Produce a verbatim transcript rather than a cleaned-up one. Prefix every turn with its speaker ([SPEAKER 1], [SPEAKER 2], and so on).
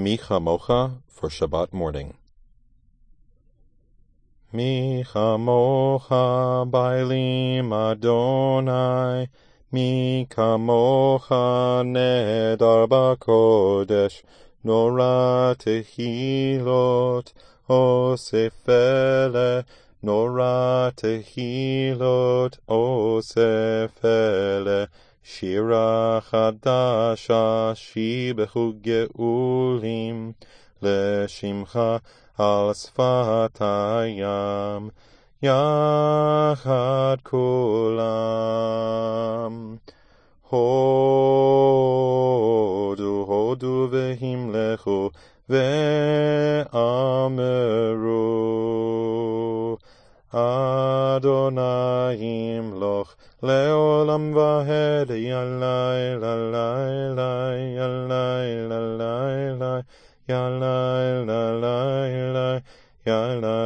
[SPEAKER 1] Mi Chamocha for Shabbat morning. Mi Chamocha Bailim Adonai, Mi Kamocha Nedar Bakodesh, Nora Tehilot, Osefele, Nora Tehilot, Osefele, Shira Chadasha, Shibechu Geulim, Leshimcha al Sfat Hayam, Yachad Kulam. Hodu, Hodu vehimlechu, ve'ameru, Adonai imloch, leolam vahed, yalai, lalai, lai, yalai, lalai, lai, yalai, lalai, lai, yalai.